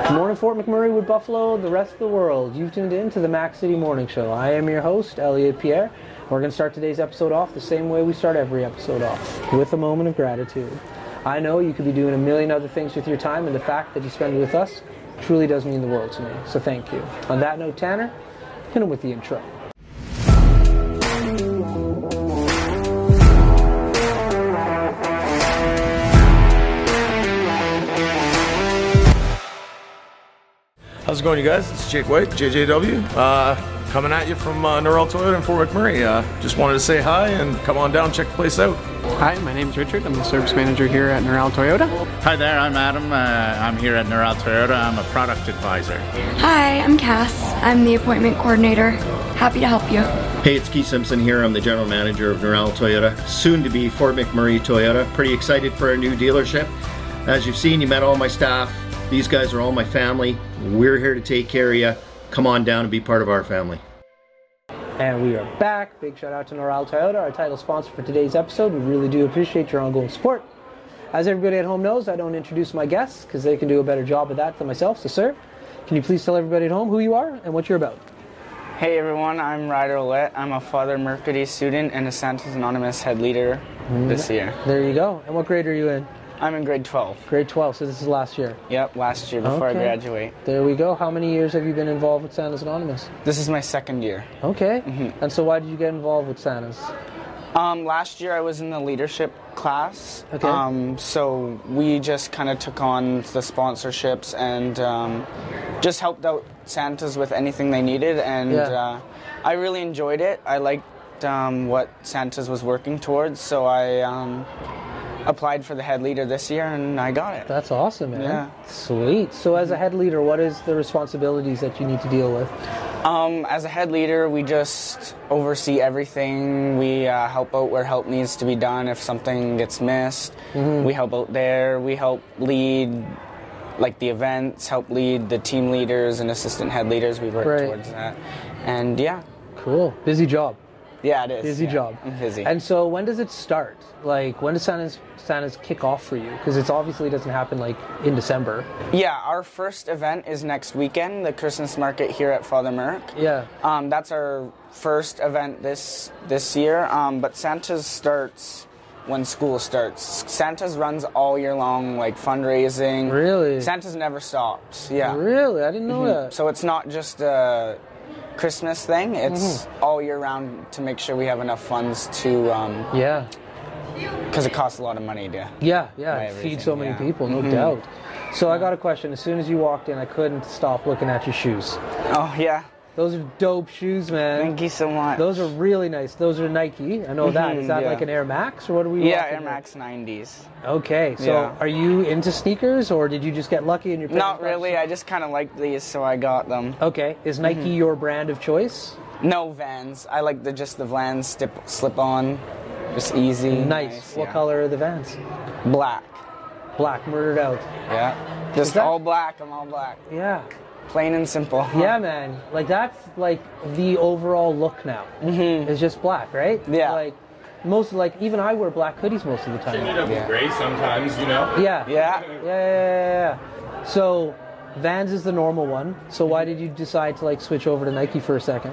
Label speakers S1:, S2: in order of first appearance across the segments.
S1: Good morning, Fort McMurray, Wood Buffalo, the rest of the world. You've tuned in to the Mac City Morning Show. I am your host, Elliot Pierre. We're going to start today's episode off the same way we start every episode off, with a moment of gratitude. I know you could be doing a million other things with your time, and the fact that you spend it with us truly does mean the world to me. So thank you. On that note, Tanner, hit him with the intro.
S2: How's it going, you guys? It's Jake White, JJW, coming at you from Norrell Toyota in Fort McMurray. Just wanted to say hi and come on down, check the place out.
S3: Hi, my name's Richard. I'm the service manager here at Norrell Toyota.
S4: Hi there, I'm Adam. I'm here at Norrell Toyota. I'm a product advisor.
S5: Hi, I'm Cass. I'm the appointment coordinator. Happy to help you.
S6: Hey, it's Keith Simpson here. I'm the general manager of Norrell Toyota, soon to be Fort McMurray Toyota. Pretty excited for our new dealership. As you've seen, you met all my staff. These guys are all my family. We're here to take care of you. Come on down and be part of our family.
S1: And we are back. Big shout out to Norrell Toyota, our title sponsor for today's episode. We really do appreciate your ongoing support. As everybody at home knows, I don't introduce my guests because they can do a better job of that than myself. So, sir, can you please tell everybody at home who you are and what you're about?
S7: Hey everyone, I'm Ryder Ouellette. I'm a Father Mercady student and a Santa's Anonymous head leader this year.
S1: There you go. And what grade are you in?
S7: I'm in grade 12.
S1: Grade 12, so this is last year.
S7: Yep, last year before I graduate.
S1: There we go. How many years have you been involved with Santa's Anonymous?
S7: This is my second year.
S1: Okay. And so why did you get involved with Santa's?
S7: Last year I was in the leadership class.
S1: Okay.
S7: So we just kind of took on the sponsorships and just helped out Santa's with anything they needed. And I really enjoyed it. I liked what Santa's was working towards, so I applied for the head leader this year and I got it.
S1: That's awesome, man.
S7: Yeah.
S1: Sweet. So as a head leader, what is the responsibilities that you need to deal with?
S7: As a head leader, we just oversee everything. We help out where help needs to be done. If something gets missed, we help out there. We help lead like the events, help lead the team leaders and assistant head leaders. We work towards that. And yeah.
S1: Cool. Busy job.
S7: Yeah, it is.
S1: Busy job.
S7: I'm busy.
S1: And so when does it start? Like, when does Santa's kick off for you? Because it obviously doesn't happen, like, in December.
S7: Yeah, our first event is next weekend, the Christmas market here at Father Merck.
S1: Yeah.
S7: That's our first event this year, but Santa's starts when school starts. Santa's runs all year long, like fundraising.
S1: Really?
S7: Santa's never stops, yeah.
S1: Really? I didn't know that.
S7: So it's not just a Christmas thing, it's all year round to make sure we have enough funds to because it costs a lot of money to
S1: feed so many people, no doubt. So I got a question. As soon as you walked in, I couldn't stop looking at your shoes.
S7: Oh yeah,
S1: those are dope shoes, man.
S7: Thank you so much.
S1: Those are really nice. Those are Nike. I know that. Is that like an Air Max or what are we?
S7: Yeah, Air Max 90s.
S1: Okay, so are you into sneakers or did you just get lucky in your parents?
S7: Not really. I just kind of liked these, so I got them.
S1: Okay, is Nike your brand of choice?
S7: No, Vans. I like the Vans slip on. Just easy.
S1: Nice. What color are the Vans?
S7: Black.
S1: Black, murdered out.
S7: Yeah. Just all black. I'm all black.
S1: Yeah.
S7: Plain and simple.
S1: Yeah, man. Like, that's, like, the overall look now. It's just black, right?
S7: Yeah.
S1: Like, even I wear black hoodies most of the time.
S2: Change it up with gray sometimes, you know?
S1: Yeah. So, Vans is the normal one. So why did you decide to, like, switch over to Nike for a second?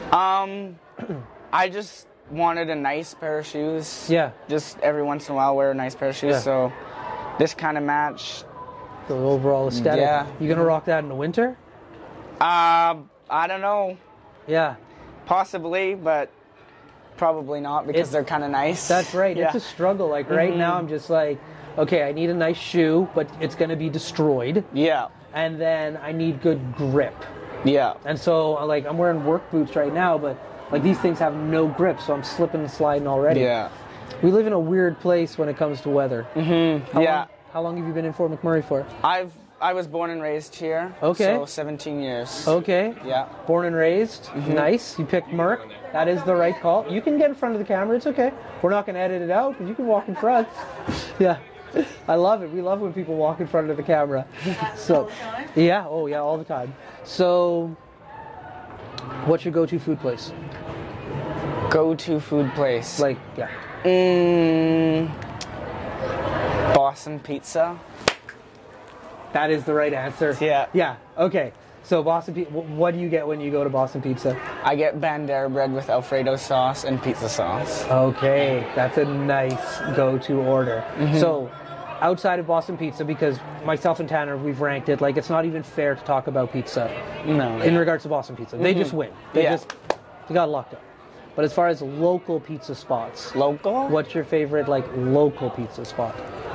S7: I just wanted a nice pair of shoes.
S1: Yeah.
S7: Just every once in a while wear a nice pair of shoes.
S1: Yeah.
S7: So this kind of matched
S1: the overall aesthetic.
S7: Yeah.
S1: You gonna rock that in the winter?
S7: I don't know.
S1: Yeah.
S7: Possibly, but probably not because they're kind of nice.
S1: That's right.
S7: Yeah.
S1: It's a struggle. Like right now I'm just like, okay, I need a nice shoe, but it's gonna be destroyed.
S7: Yeah.
S1: And then I need good grip.
S7: Yeah.
S1: And so like I'm wearing work boots right now, but like these things have no grip, so I'm slipping and sliding already.
S7: Yeah.
S1: We live in a weird place when it comes to weather. How long have you been in Fort McMurray for?
S7: I was born and raised here.
S1: Okay.
S7: So 17 years.
S1: Okay.
S7: Yeah.
S1: Born and raised. Nice. You picked Merck. That is the right call. You can get in front of the camera. It's okay. We're not going to edit it out, but you can walk in front. Yeah. I love it. We love when people walk in front of the camera. So, yeah. Oh, yeah, all the time. So, what's your go-to food place?
S7: Go-to food place?
S1: Like, yeah.
S7: Boston Pizza.
S1: That is the right answer.
S7: Yeah.
S1: Yeah. Okay. So Boston Pizza. What do you get when you go to Boston Pizza?
S7: I get Bandera bread with Alfredo sauce and pizza sauce.
S1: Okay, that's a nice go-to order. So, outside of Boston Pizza, because myself and Tanner, we've ranked it, like, it's not even fair to talk about pizza
S7: No.
S1: in regards to Boston Pizza. They just win. They
S7: Yeah.
S1: they got locked up. But as far as local pizza spots,
S7: Local?
S1: what's your favorite, like, local pizza spot?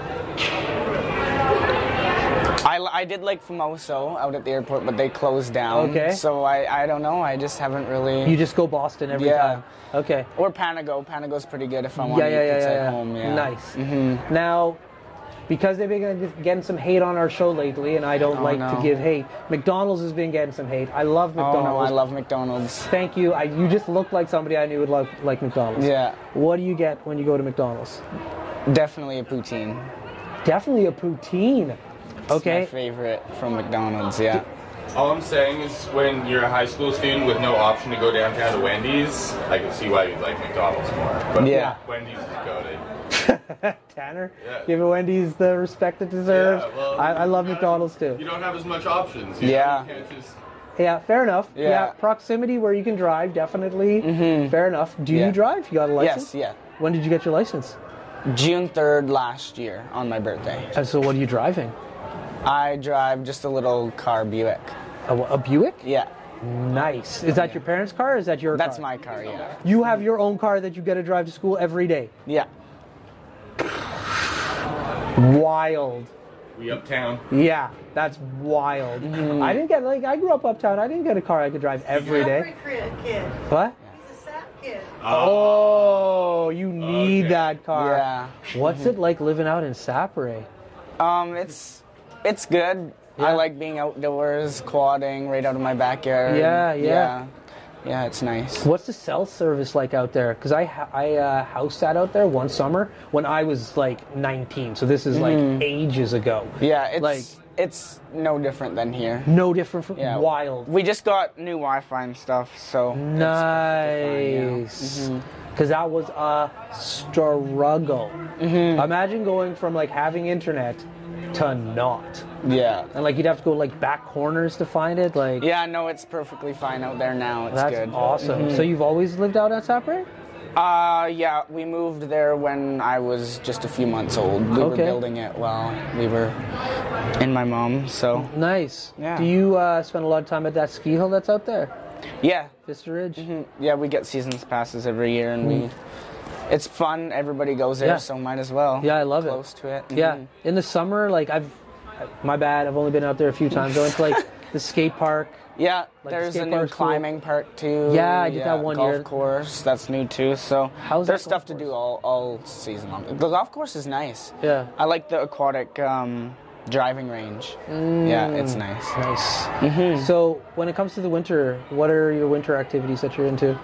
S7: I did like Famoso out at the airport, but they closed down.
S1: Okay.
S7: So I don't know. I just haven't really.
S1: You just go Boston every
S7: Yeah.
S1: time. Okay.
S7: Or Panago. Panago's pretty good if I want to eat pizza at home. Yeah.
S1: Nice. Now, because they've been getting some hate on our show lately, and I don't like to
S7: no.
S1: give hate, McDonald's has been getting some hate. I love
S7: Oh
S1: McDonald's.
S7: no, I love McDonald's.
S1: Thank you. You just look like somebody I knew would like McDonald's.
S7: Yeah.
S1: What do you get when you go to McDonald's?
S7: Definitely a poutine.
S1: Definitely a poutine.
S7: My
S1: Okay.
S7: favorite from McDonald's. Yeah.
S8: All I'm saying is when you're a high school student with no option to go downtown to Wendy's, I can see why you'd like McDonald's more. But
S7: Yeah.
S8: Wendy's is goated.
S1: Tanner,
S8: Yeah.
S1: give Wendy's the respect it deserves.
S8: Yeah, well,
S1: I love McDonald's too.
S8: You don't have as much options.
S7: Yeah.
S8: You can't just...
S1: Yeah, fair enough.
S7: Yeah.
S1: Proximity where you can drive, definitely. Fair enough. Do
S7: Yeah.
S1: you drive? You got a license?
S7: Yes. Yeah.
S1: When did you get your license?
S7: June 3rd last year on my birthday.
S1: And so what are you driving?
S7: I drive just a little car Buick.
S1: A Buick?
S7: Yeah.
S1: Nice. Is that your parents' car or is that your
S7: That's
S1: car?
S7: my car. Yeah.
S1: You have your own car that you get to drive to school every day.
S7: Yeah.
S1: Wild.
S8: We uptown.
S1: Yeah, that's wild. I didn't get, like, I grew up uptown. I didn't get a car I could drive every day.
S9: Kid.
S1: What?
S9: He's a sap kid.
S1: Oh, you need that car.
S7: Yeah.
S1: What's it like living out in Sapere?
S7: It's good.
S1: Yeah.
S7: I like being outdoors, quadding right out of my backyard.
S1: Yeah.
S7: Yeah, it's nice.
S1: What's the cell service like out there? Because I house sat out there one summer when I was like 19. So this is like ages ago.
S7: Yeah, it's
S1: Like-
S7: it's no different than here.
S1: No different from
S7: Yeah.
S1: wild.
S7: We just got new Wi-Fi and stuff, so
S1: Nice. Because that was a struggle. Imagine going from like having internet to not.
S7: yeah.
S1: And like you'd have to go like back corners to find it. Like
S7: Yeah, no, it's perfectly fine out there now. It's
S1: that's
S7: good.
S1: awesome. So you've always lived out at Sapere?
S7: Yeah, we moved there when I was just a few months old. We were
S1: Okay.
S7: building it while we were in my mom, so
S1: Nice.
S7: Yeah.
S1: Do you spend a lot of time at that ski hill that's out there?
S7: yeah.
S1: Vista Ridge?
S7: Yeah, we get seasons passes every year, and it's fun. Everybody goes there,
S1: Yeah.
S7: so might as well.
S1: Yeah, I love it.
S7: Close to it.
S1: Yeah. In the summer, like my bad, I've only been out there a few times. I went to like the skate park.
S7: Yeah,
S1: Like
S7: there's
S1: the
S7: a
S1: skate
S7: new
S1: park's cool.
S7: climbing park too.
S1: Yeah, I did that one
S7: golf
S1: year.
S7: course, that's new too. So
S1: How's
S7: there's
S1: that
S7: stuff
S1: golf
S7: to do all season long. The golf course is nice.
S1: Yeah.
S7: I like the aquatic driving range. Yeah, it's nice.
S1: Nice. So when it comes to the winter, what are your winter activities that you're into?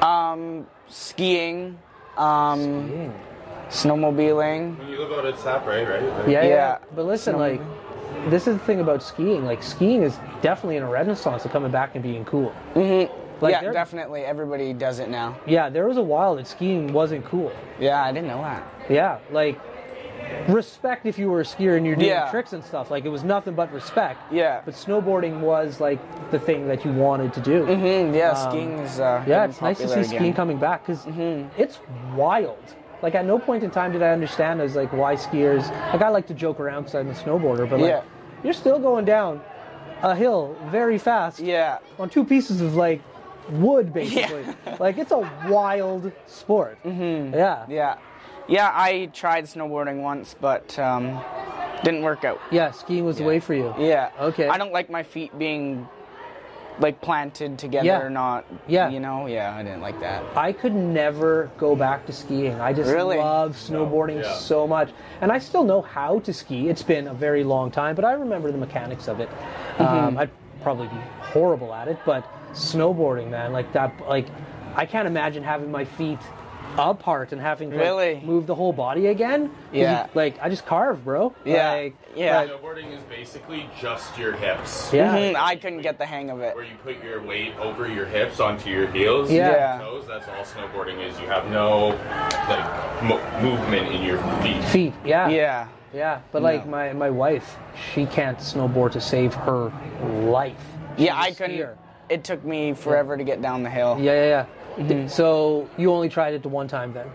S7: Skiing,
S1: Skiing.
S7: snowmobiling.
S8: When you live out at Sapre, right?
S1: Yeah.
S7: Yeah.
S1: But listen, like, this is the thing about skiing. Like, skiing is definitely in a renaissance of coming back and being cool. Like,
S7: Yeah,
S1: there-
S7: definitely. Everybody does it now.
S1: Yeah, there was a while that skiing wasn't cool.
S7: Yeah, I didn't know that.
S1: Yeah, like, respect if you were a skier and you're doing
S7: Yeah.
S1: tricks and stuff. Like, it was nothing but respect.
S7: Yeah.
S1: But snowboarding was, like, the thing that you wanted to do.
S7: Yeah, skiing is
S1: Yeah,
S7: getting
S1: it's nice to see
S7: popular
S1: skiing
S7: again.
S1: coming back because it's wild. Like, at no point in time did I understand as, like, why skiers... Like, I like to joke around because I'm a snowboarder, but, like,
S7: Yeah.
S1: you're still going down a hill very fast
S7: Yeah.
S1: on two pieces of, like, wood, basically. Like, it's a wild sport. Yeah.
S7: Yeah. Yeah, I tried snowboarding once, but didn't work out.
S1: Yeah, skiing was the way for you.
S7: Yeah.
S1: Okay.
S7: I don't like my feet being like planted together
S1: Yeah.
S7: or not.
S1: Yeah.
S7: You know? Yeah, I didn't like that.
S1: I could never go back to skiing. I just
S7: Really?
S1: love snowboarding
S8: Yeah.
S1: so much. And I still know how to ski. It's been a very long time, but I remember the mechanics of it. I'd probably be horrible at it, but snowboarding, man, like that, like I can't imagine having my feet apart and having to like,
S7: Really?
S1: move the whole body again. 'Cause
S7: Yeah.
S1: like I just carve, bro.
S7: Yeah.
S1: Like,
S7: Yeah.
S8: Snowboarding is basically just your hips.
S1: Yeah.
S7: I couldn't get the hang of it.
S8: Where you put your weight over your hips onto your heels.
S1: Yeah.
S7: Yeah.
S8: Toes, that's all snowboarding is. You have no like movement in your feet.
S1: Feet. Yeah.
S7: Yeah.
S1: Yeah, but like my wife, she can't snowboard to save her life.
S7: Yeah, I couldn't. It took me forever to get down the hill.
S1: Yeah. So you only tried it the one time then?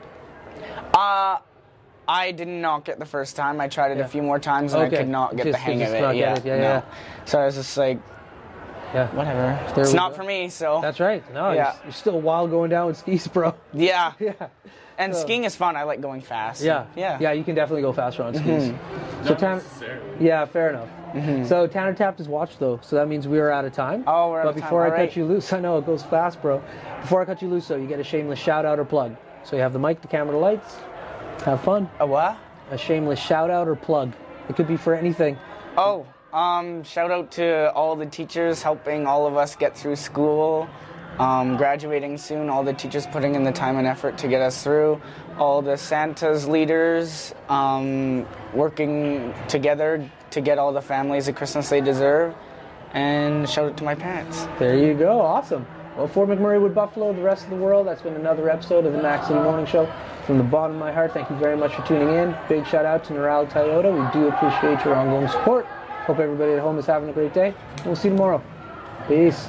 S7: I did not get the first time. I tried it a few more times and I could not get the hang of it. Yeah. So I was just like, whatever. It's not for me, so.
S1: That's right. No, you're still wild going down with skis, bro.
S7: Yeah. And skiing is fun. I like going fast.
S1: Yeah, you can definitely go faster on skis. So fair enough. So Tanner tapped his watch though, so that means we are out of time.
S7: Oh, we're out of time.
S1: But before I cut you loose, I know it goes fast, bro. Before I cut you loose, though, you get a shameless shout out or plug. So you have the mic, the camera, the lights. Have fun.
S7: A what?
S1: A shameless shout out or plug. It could be for anything.
S7: Oh, shout out to all the teachers helping all of us get through school. Graduating soon, all the teachers putting in the time and effort to get us through, all the Santa's leaders working together to get all the families the Christmas they deserve, and shout out to my parents.
S1: There you go, awesome. Well, Fort McMurray with Buffalo, the rest of the world, that's been another episode of the Mac City Morning Show. From the bottom of my heart, thank you very much for tuning in. Big shout out to Neural Toyota. We do appreciate your ongoing support. Hope everybody at home is having a great day. We'll see you tomorrow. Peace.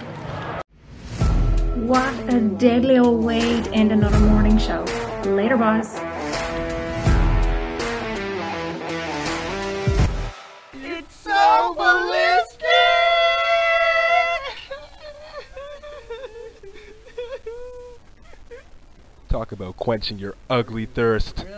S9: What a deadly old way to end another morning show. Later, boss.
S10: It's so ballistic!
S11: Talk about quenching your ugly thirst.